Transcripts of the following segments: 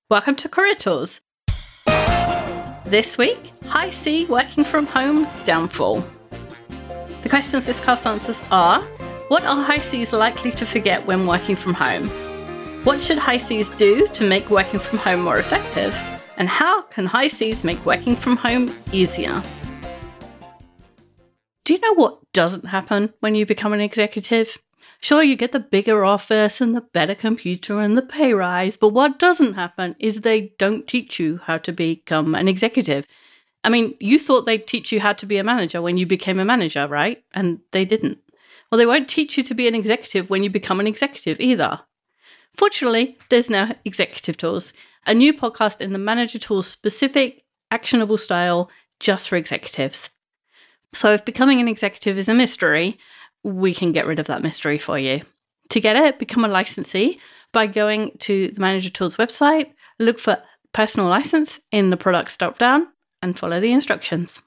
Welcome to Career Tools. This week, High C working from home downfall. The questions this cast answers are: what are High Cs likely to forget when working from home? What should High Cs do to make working from home more effective? And how can High Cs make working from home easier? Do you know what doesn't happen when you become an executive? Sure, you get the bigger office and the better computer and the pay rise, but what doesn't happen is they don't teach you how to become an executive. I mean, you thought they'd teach you how to be a manager when you became a manager, right? And they didn't. Well, they won't teach you to be an executive when you become an executive either. Fortunately, there's now Executive Tools, a new podcast in the Manager Tools specific, actionable style just for executives. So if becoming an executive is a mystery, we can get rid of that mystery for you. To get it, become a licensee by going to the Manager Tools website, look for personal license in the products drop-down, and follow the instructions.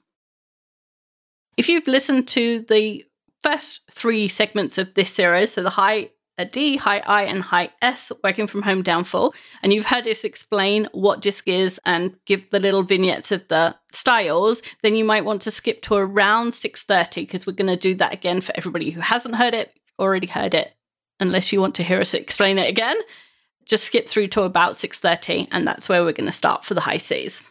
If you've listened to the first 3 segments of this series, so the High D, High I, and High S working from home downfall, and you've heard us explain what DISC is and give the little vignettes of the styles, then you might want to skip to around 6:30 because we're going to do that again for everybody who hasn't heard it, already heard it. Unless you want to hear us explain it again, just skip through to about 6:30, and that's where we're going to start for the High Cs.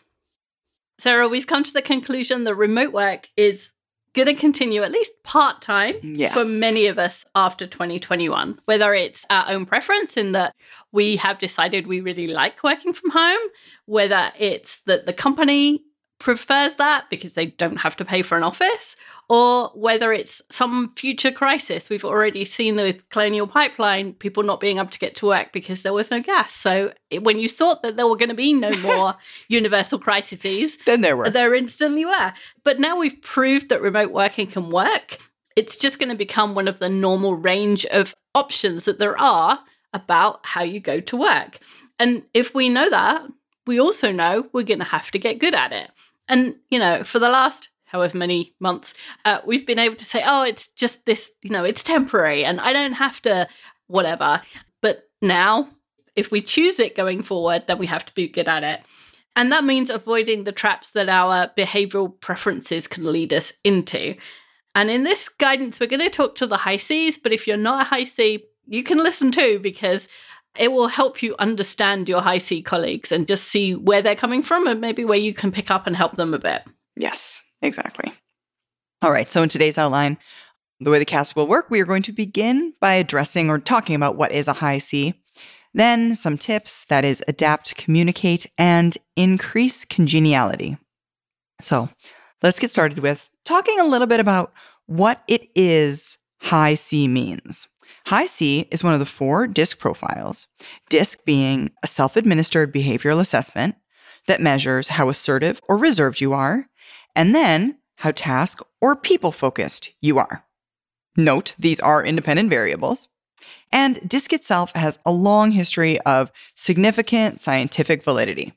Sarah, we've come to the conclusion that remote work is going to continue at least part-time for many of us after 2021, whether it's our own preference in that we have decided we really like working from home, whether it's that the company prefers that because they don't have to pay for an office, or whether it's some future crisis. We've already seen with Colonial Pipeline, people not being able to get to work because there was no gas. So when you thought that there were going to be no more universal crises, then there instantly were. But now we've proved that remote working can work. It's just going to become one of the normal range of options that there are about how you go to work. And if we know that, we also know we're going to have to get good at it. And, for the last however many months, we've been able to say, oh, it's just this, it's temporary and I don't have to whatever. But now, if we choose it going forward, then we have to be good at it. And that means avoiding the traps that our behavioral preferences can lead us into. And in this guidance, we're going to talk to the High Cs, but if you're not a High C, you can listen too, because it will help you understand your High C colleagues and just see where they're coming from and maybe where you can pick up and help them a bit. Yes, exactly. All right. So in today's outline, the way the cast will work, we are going to begin by addressing or talking about what is a High C. Then some tips, that is adapt, communicate, and increase congeniality. So let's get started with talking a little bit about what it is High C means. High C is one of the 4 DISC profiles, DISC being a self-administered behavioral assessment that measures how assertive or reserved you are, and then how task or people-focused you are. Note, these are independent variables. And DISC itself has a long history of significant scientific validity.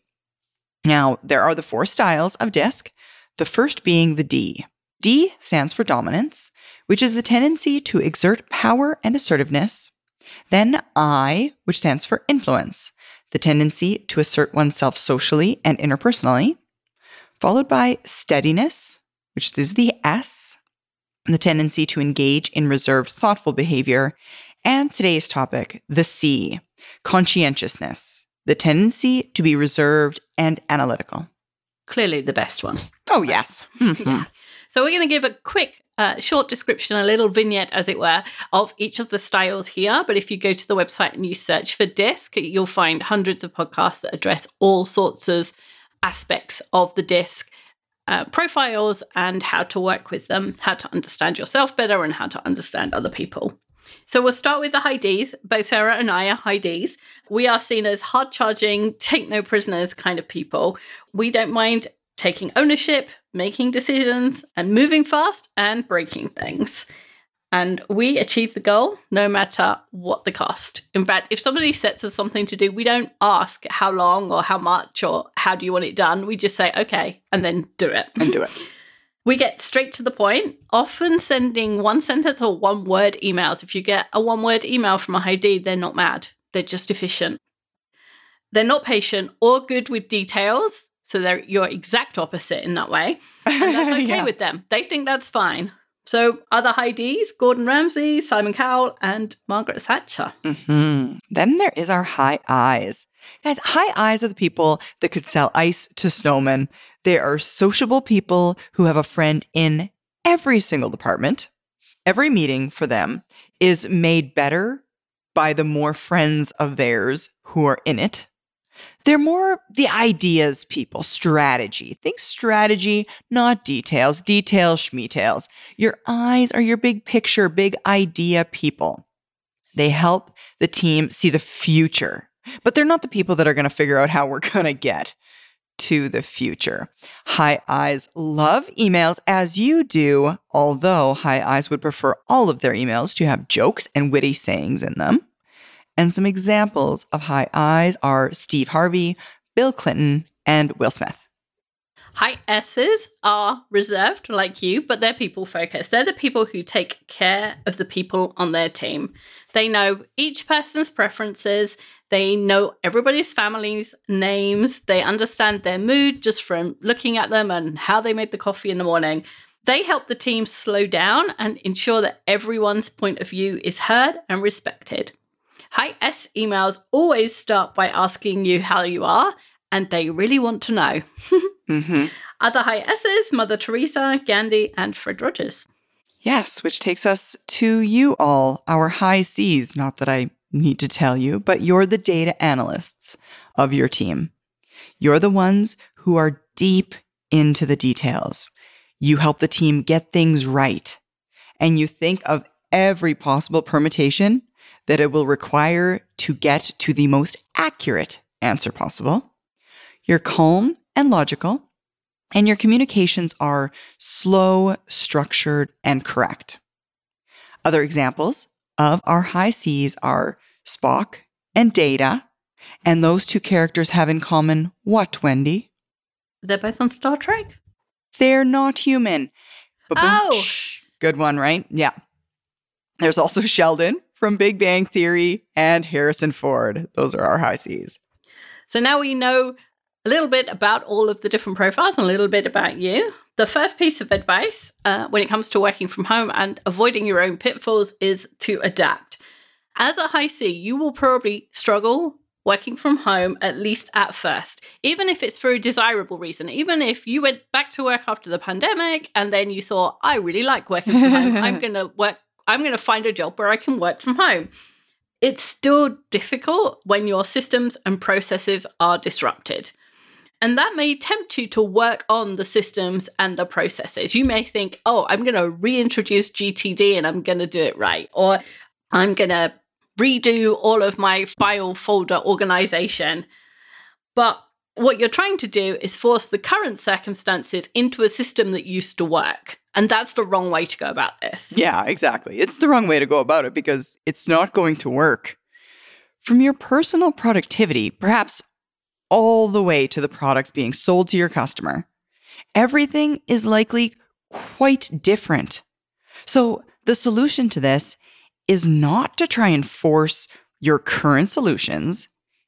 Now, there are the 4 styles of DISC, the first being the D. D stands for dominance, which is the tendency to exert power and assertiveness. Then I, which stands for influence, the tendency to assert oneself socially and interpersonally. Followed by steadiness, which is the S, the tendency to engage in reserved, thoughtful behavior. And today's topic, the C, conscientiousness, the tendency to be reserved and analytical. Clearly the best one. Oh, yes. Mm-hmm. Yeah. So we're going to give a quick, short description, a little vignette, as it were, of each of the styles here. But if you go to the website and you search for DISC, you'll find hundreds of podcasts that address all sorts of aspects of the DISC profiles and how to work with them, how to understand yourself better and how to understand other people. So we'll start with the High Ds. Both Sarah and I are High Ds. We are seen as hard-charging, take no prisoners kind of people. We don't mind taking ownership, making decisions, and moving fast and breaking things. And we achieve the goal no matter what the cost. In fact, if somebody sets us something to do, we don't ask how long or how much or how do you want it done. We just say, okay, and then do it. We get straight to the point, often sending 1-sentence or 1-word emails. If you get a 1-word email from a High D, they're not mad. They're just efficient. They're not patient or good with details. So they're your exact opposite in that way. And that's okay with them. They think that's fine. So other high Ds, Gordon Ramsay, Simon Cowell, and Margaret Thatcher. Then there is our high Is. Guys, high Is are the people that could sell ice to snowmen. They are sociable people who have a friend in every single department. Every meeting for them is made better by the more friends of theirs who are in it. They're more the ideas people, strategy. Think strategy, not details. Details, schmetails. Your Is are your big picture, big idea people. They help the team see the future, but they're not the people that are going to figure out how we're going to get to the future. High Is love emails as you do, although high Is would prefer all of their emails to have jokes and witty sayings in them. And some examples of high Is are Steve Harvey, Bill Clinton, and Will Smith. High S's are reserved like you, but they're people focused. They're the people who take care of the people on their team. They know each person's preferences. They know everybody's family's names. They understand their mood just from looking at them and how they made the coffee in the morning. They help the team slow down and ensure that everyone's point of view is heard and respected. High S emails always start by asking you how you are, and they really want to know. Other high S's, Mother Teresa, Gandhi, and Fred Rogers. Yes, which takes us to you all, our high C's. Not that I need to tell you, but you're the data analysts of your team. You're the ones who are deep into the details. You help the team get things right, and you think of every possible permutation that it will require to get to the most accurate answer possible. You're calm and logical, and your communications are slow, structured, and correct. Other examples of our high C's are Spock and Data, and those two characters have in common what, Wendy? They're both on Star Trek? They're not human. Oh! Good one, right? Yeah. There's also Sheldon from Big Bang Theory and Harrison Ford. Those are our high C's. So now we know a little bit about all of the different profiles and a little bit about you. The first piece of advice when it comes to working from home and avoiding your own pitfalls is to adapt. As a high C, you will probably struggle working from home, at least at first, even if it's for a desirable reason. Even if you went back to work after the pandemic and then you thought, I really like working from home, I'm going to find a job where I can work from home. It's still difficult when your systems and processes are disrupted. And that may tempt you to work on the systems and the processes. You may think, oh, I'm going to reintroduce GTD and I'm going to do it right. Or I'm going to redo all of my file folder organization. But what you're trying to do is force the current circumstances into a system that used to work. And that's the wrong way to go about this. Yeah, exactly. It's the wrong way to go about it because it's not going to work. From your personal productivity, perhaps all the way to the products being sold to your customer, everything is likely quite different. So the solution to this is not to try and force your current solutions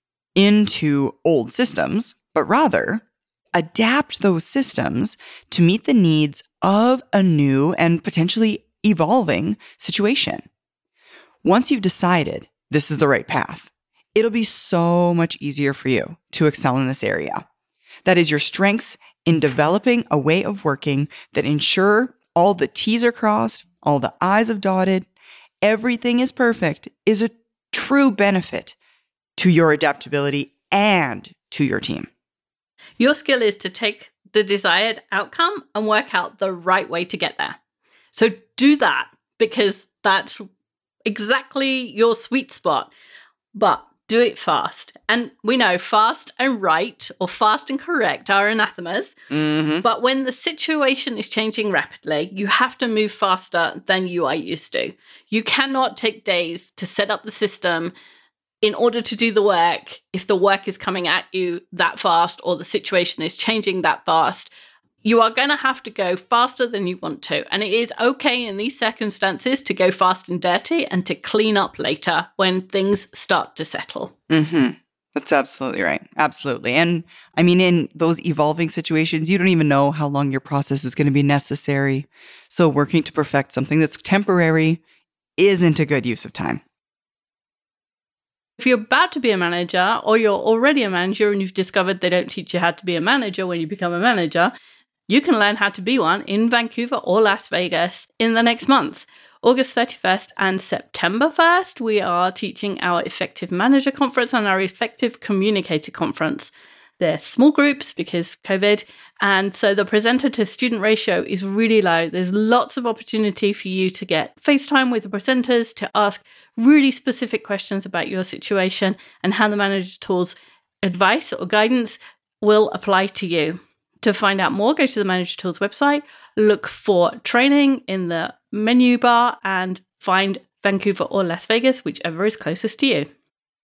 into old systems, but rather adapt those systems to meet the needs of a new and potentially evolving situation. Once you've decided this is the right path, it'll be so much easier for you to excel in this area. That is your strengths in developing a way of working that ensure all the T's are crossed, all the I's are dotted, everything is perfect, is a true benefit to your adaptability and to your team. Your skill is to take the desired outcome and work out the right way to get there. So do that because that's exactly your sweet spot. But do it fast. And we know fast and right or fast and correct are anathemas. But when the situation is changing rapidly, you have to move faster than you are used to. You cannot take days to set up the system in order to do the work if the work is coming at you that fast or the situation is changing that fast. You are going to have to go faster than you want to. And it is okay in these circumstances to go fast and dirty and to clean up later when things start to settle. That's absolutely right. Absolutely. And I mean, in those evolving situations, you don't even know how long your process is going to be necessary. So working to perfect something that's temporary isn't a good use of time. If you're about to be a manager or you're already a manager and you've discovered they don't teach you how to be a manager when you become a manager, you can learn how to be one in Vancouver or Las Vegas in the next month. August 31st and September 1st, we are teaching our Effective Manager Conference and our Effective Communicator Conference. They're small groups because COVID, and so the presenter to student ratio is really low. There's lots of opportunity for you to get FaceTime with the presenters to ask really specific questions about your situation and how the Manager Tools advice or guidance will apply to you. To find out more, go to the Manager Tools website, look for training in the menu bar, and find Vancouver or Las Vegas, whichever is closest to you.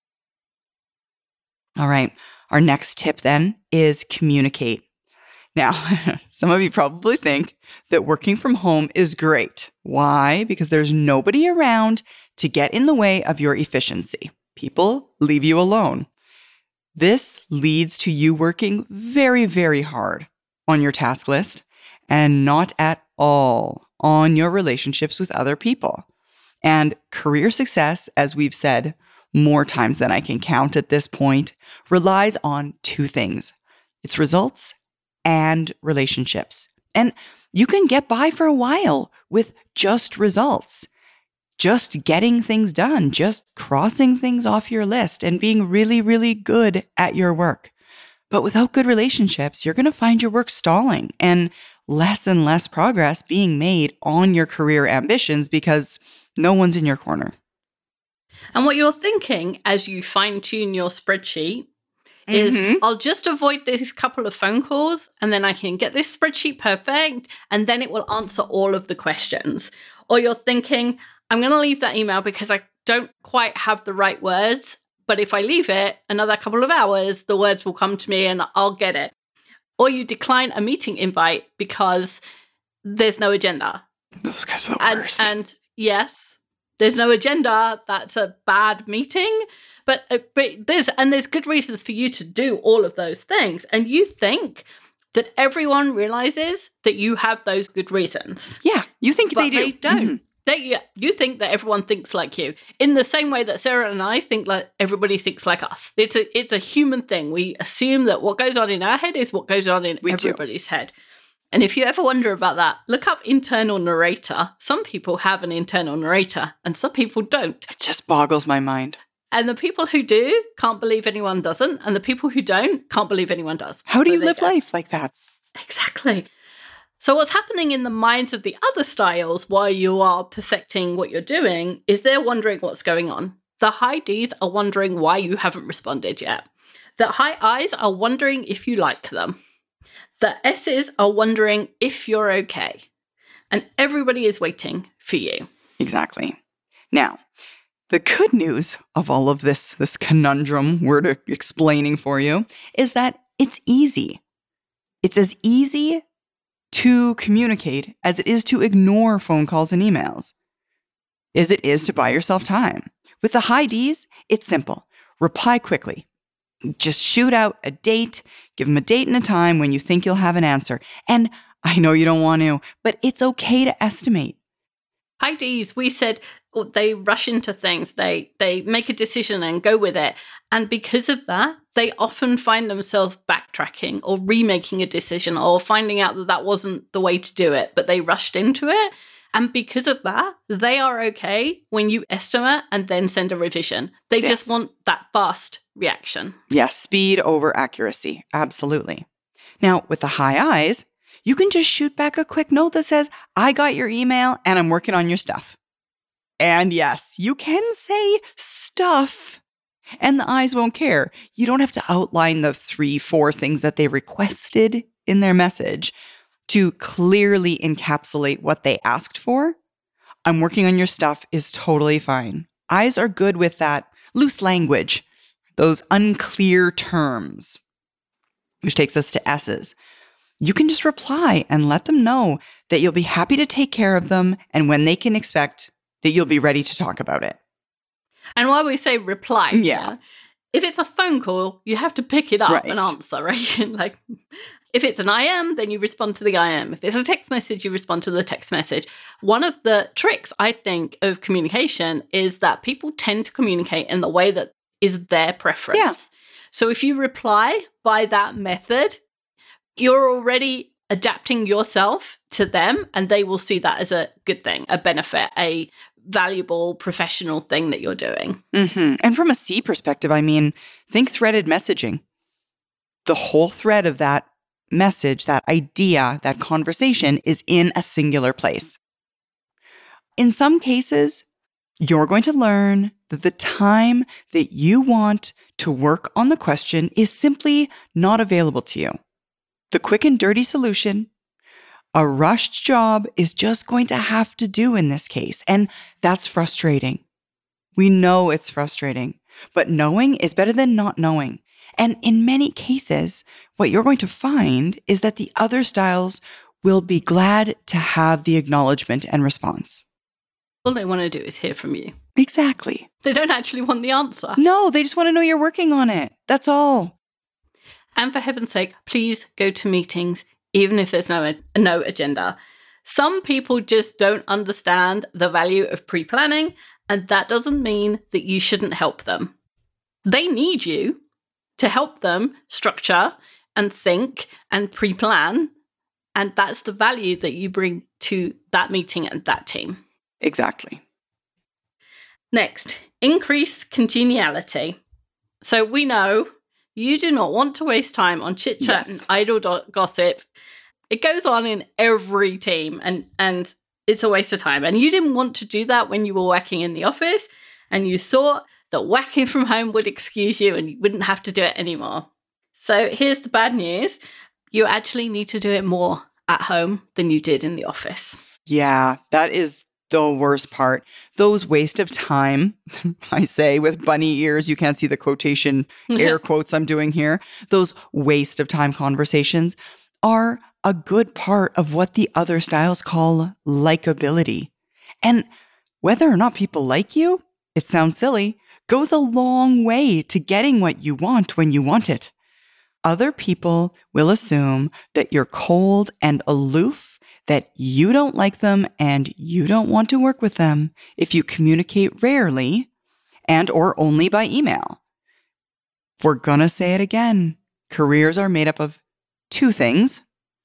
All right. Our next tip then is communicate. Now, some of you probably think that working from home is great. Why? Because there's nobody around to get in the way of your efficiency. People leave you alone. This leads to you working very, very hard on your task list and not at all on your relationships with other people. And career success, as we've said more times than I can count at this point, relies on two things. It's results and relationships. And you can get by for a while with just results. Just getting things done, just crossing things off your list and being really, really good at your work. But without good relationships, you're going to find your work stalling and less progress being made on your career ambitions because no one's in your corner. And what you're thinking as you fine-tune your spreadsheet is, I'll just avoid these couple of phone calls and then I can get this spreadsheet perfect and then it will answer all of the questions. Or you're thinking, I'm going to leave that email because I don't quite have the right words, but if I leave it another couple of hours, the words will come to me and I'll get it. Or you decline a meeting invite because there's no agenda. Those guys are the worst. And yes, there's no agenda. That's a bad meeting. But there's good reasons for you to do all of those things. And you think that everyone realizes that you have those good reasons. Yeah, you think they do. They don't. You think that everyone thinks like you, in the same way that Sarah and I think like everybody thinks like us. It's a human thing. We assume that what goes on in our head is what goes on in everybody's head. And if you ever wonder about that, look up internal narrator. Some people have an internal narrator and some people don't. It just boggles my mind. And the people who do can't believe anyone doesn't. And the people who don't can't believe anyone does. How do you live life like that? Exactly. So what's happening in the minds of the other styles while you are perfecting what you're doing is they're wondering what's going on. The high Ds are wondering why you haven't responded yet. The high Is are wondering if you like them. The S's are wondering if you're okay. And everybody is waiting for you. Exactly. Now, the good news of all of this conundrum we're explaining for you is that it's easy. It's as easy to communicate as it is to ignore phone calls and emails, as it is to buy yourself time. With the high Ds, it's simple. Reply quickly. Just shoot out a date, give them a date and a time when you think you'll have an answer. And I know you don't want to, but it's okay to estimate. High Ds, we said they rush into things. They make a decision and go with it. And because of that, they often find themselves backtracking or remaking a decision or finding out that that wasn't the way to do it, but they rushed into it. And because of that, they are okay when you estimate and then send a revision. They just want that fast reaction. Yes, speed over accuracy. Absolutely. Now, with the high Is, you can just shoot back a quick note that says, I got your email and I'm working on your stuff. And yes, you can say stuff and the Is won't care. You don't have to outline the 3-4 things that they requested in their message to clearly encapsulate what they asked for. I'm working on your stuff is totally fine. Is are good with that loose language, those unclear terms, which takes us to S's. You can just reply and let them know that you'll be happy to take care of them and when they can expect that you'll be ready to talk about it. And while we say reply, If it's a phone call, you have to pick it up and answer, right? Like, if it's an IM, then you respond to the IM. If it's a text message, you respond to the text message. One of the tricks, I think, of communication is that people tend to communicate in the way that is their preference. Yeah. So if you reply by that method, you're already adapting yourself to them, and they will see that as a good thing, a benefit, a valuable professional thing that you're doing. Mm-hmm. And from a C perspective, I mean, think threaded messaging. The whole thread of that message, that idea, that conversation is in a singular place. In some cases, you're going to learn that the time that you want to work on the question is simply not available to you. The quick and dirty solution, a rushed job, is just going to have to do in this case. And that's frustrating. We know it's frustrating, but knowing is better than not knowing. And in many cases, what you're going to find is that the other styles will be glad to have the acknowledgement and response. All they want to do is hear from you. Exactly. They don't actually want the answer. No, they just want to know you're working on it. That's all. And for heaven's sake, please go to meetings, even if there's no agenda. Some people just don't understand the value of pre-planning, and that doesn't mean that you shouldn't help them. They need you to help them structure and think and pre-plan, and that's the value that you bring to that meeting and that team. Exactly. Next, increase congeniality. So we know you do not want to waste time on chit-chat and idle gossip. It goes on in every team, and it's a waste of time. And you didn't want to do that when you were working in the office, and you thought that working from home would excuse you and you wouldn't have to do it anymore. So here's the bad news. You actually need to do it more at home than you did in the office. Yeah, that is the worst part. Those waste of time, I say with bunny ears, you can't see the quotation air quotes I'm doing here. Those waste of time conversations are a good part of what the other styles call likability. And whether or not people like you, it sounds silly, goes a long way to getting what you want when you want it. Other people will assume that you're cold and aloof, that you don't like them and you don't want to work with them if you communicate rarely and or only by email. We're gonna say it again. Careers are made up of two things: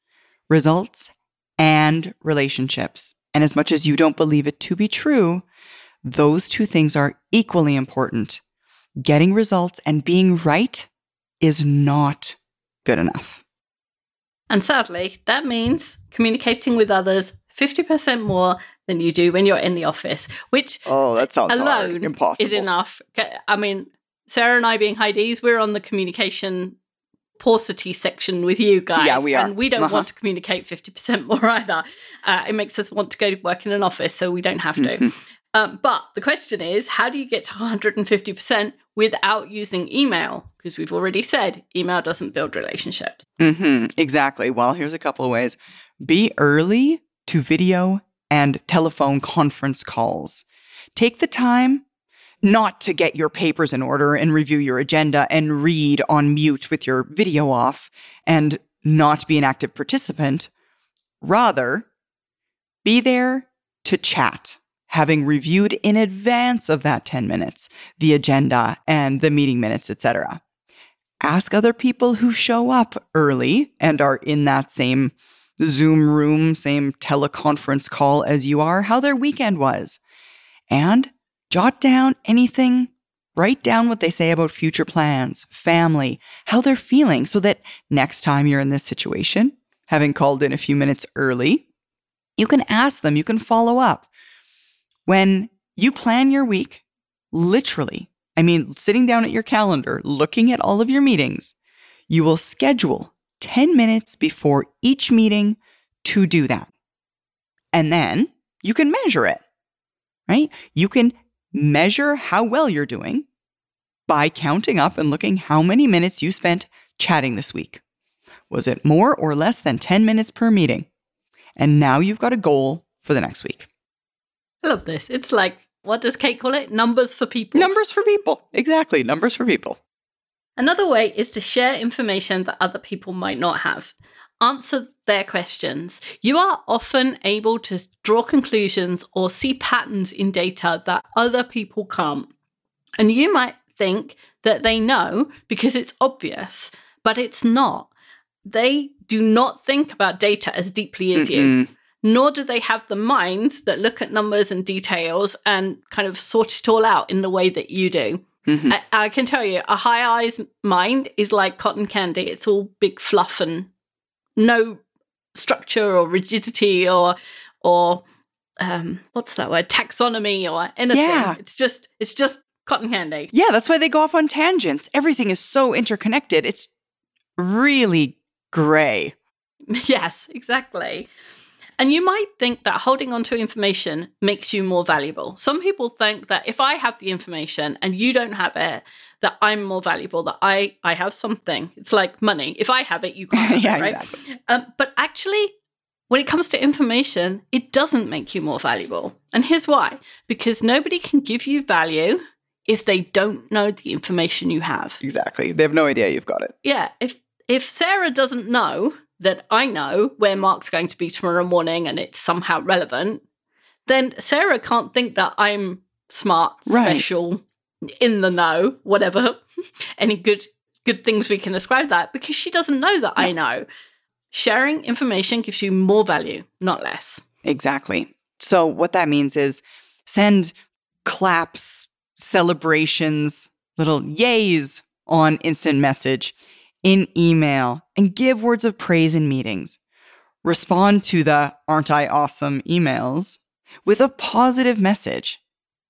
results and relationships. And as much as you don't believe it to be true, those two things are equally important. Getting results and being right is not good enough. And sadly, that means communicating with others 50% more than you do when you're in the office, which that sounds alone impossible. Is enough. I mean, Sarah and I being high Ds, we're on the communication paucity section with you guys. Yeah, we are. And we don't want to communicate 50% more either. It makes us want to go to work in an office, so we don't have to. But the question is, how do you get to 150% without using email? Because we've already said email doesn't build relationships. Exactly. Well, here's a couple of ways. Be early to video and telephone conference calls. Take the time not to get your papers in order and review your agenda and read on mute with your video off and not be an active participant. Rather, be there to chat, having reviewed in advance of that 10 minutes, the agenda and the meeting minutes, etc. Ask other people who show up early and are in that same Zoom room, same teleconference call as you are, how their weekend was. And jot down anything, write down what they say about future plans, family, how they're feeling, so that next time you're in this situation, having called in a few minutes early, you can ask them, you can follow up. When you plan your week, literally, sitting down at your calendar, looking at all of your meetings, you will schedule 10 minutes before each meeting to do that. And then you can measure it, right? You can measure how well you're doing by counting up and looking how many minutes you spent chatting this week. Was it more or less than 10 minutes per meeting? And now you've got a goal for the next week. I love this. It's like, what does Kate call it? Numbers for people. Numbers for people. Exactly. Numbers for people. Another way is to share information that other people might not have. Answer their questions. You are often able to draw conclusions or see patterns in data that other people can't. And you might think that they know because it's obvious, but it's not. They do not think about data as deeply as you, nor do they have the minds that look at numbers and details and kind of sort it all out in the way that you do. I can tell you, a high I's mind is like cotton candy. It's all big fluff and no structure or rigidity or what's that word? Taxonomy or anything. Yeah. It's just cotton candy. Yeah, that's why they go off on tangents. Everything is so interconnected. It's really gray. Yes, exactly. And you might think that holding on to information makes you more valuable. Some people think that if I have the information and you don't have it, that I'm more valuable, that I have something. It's like money. If I have it, you can't have it, right? Exactly. But actually, when it comes to information, it doesn't make you more valuable. And here's why. Because nobody can give you value if they don't know the information you have. Exactly. They have no idea you've got it. Yeah. If Sarah doesn't know that I know where Mark's going to be tomorrow morning and it's somehow relevant, then Sarah can't think that I'm smart, special, in the know, whatever, any good things we can ascribe that, because she doesn't know that I know. Sharing information gives you more value, not less. Exactly. So what that means is send claps, celebrations, little yays on instant message, in email, and give words of praise in meetings. Respond to the "aren't I awesome" emails with a positive message.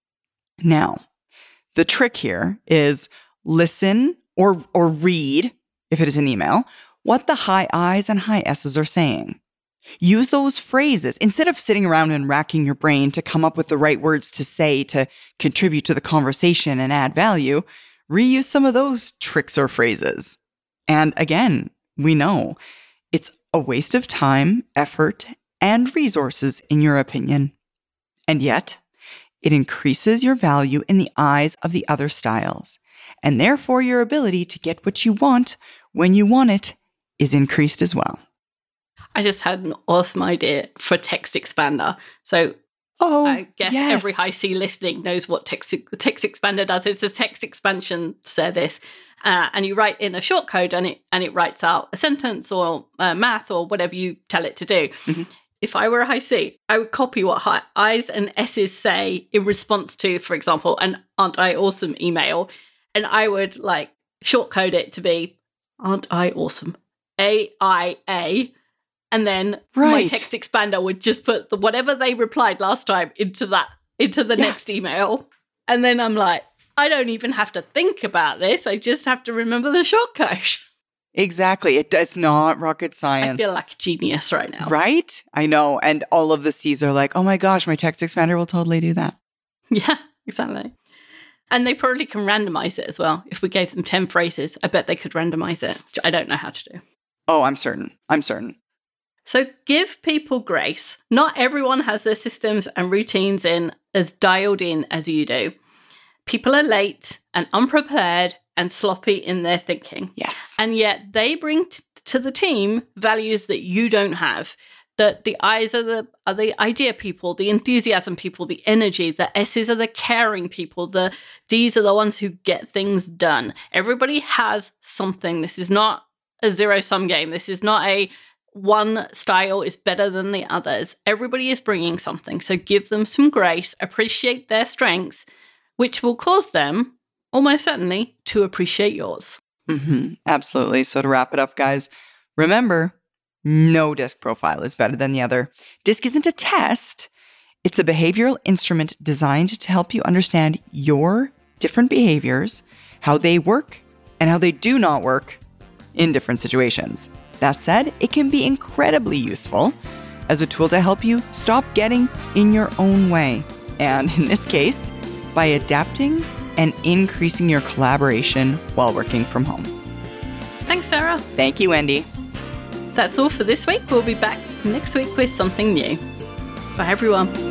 Now, the trick here is listen or read, if it is an email, what the high I's and high S's are saying. Use those phrases instead of sitting around and racking your brain to come up with the right words to say to contribute to the conversation and add value. Reuse some of those tricks or phrases. And again, we know it's a waste of time, effort, and resources, in your opinion. And yet, it increases your value in the eyes of the other styles. And therefore, your ability to get what you want when you want it is increased as well. I just had an awesome idea for text expander. So I guess every high C listening knows what text expander does. It's a text expansion service. And you write in a shortcode and it writes out a sentence or math or whatever you tell it to do. Mm-hmm. If I were a high C, I would copy what high I's and S's say in response to, for example, an "aren't I awesome" email. And I would like shortcode it to be "aren't I awesome" AIA. And then my text expander would just put whatever they replied last time into the next email. And then I'm like, I don't even have to think about this. I just have to remember the shortcode. Exactly. It's not rocket science. I feel like a genius right now. Right? I know. And all of the C's are like, oh my gosh, my text expander will totally do that. Yeah, exactly. And they probably can randomize it as well. If we gave them 10 phrases, I bet they could randomize it, which I don't know how to do. Oh, I'm certain. So give people grace. Not everyone has their systems and routines as dialed in as you do. People are late and unprepared and sloppy in their thinking. Yes. And yet they bring to the team values that you don't have. That the I's are the idea people, the enthusiasm people, the energy. The S's are the caring people. The D's are the ones who get things done. Everybody has something. This is not a zero-sum game. This is not a one style is better than the others. Everybody is bringing something. So give them some grace, appreciate their strengths, which will cause them, almost certainly, to appreciate yours. Mm-hmm. Absolutely. So to wrap it up, guys, remember, no DISC profile is better than the other. DISC isn't a test. It's a behavioral instrument designed to help you understand your different behaviors, how they work, and how they do not work in different situations. That said, it can be incredibly useful as a tool to help you stop getting in your own way. And in this case, by adapting and increasing your collaboration while working from home. Thanks, Sarah. Thank you, Wendy. That's all for this week. We'll be back next week with something new. Bye, everyone.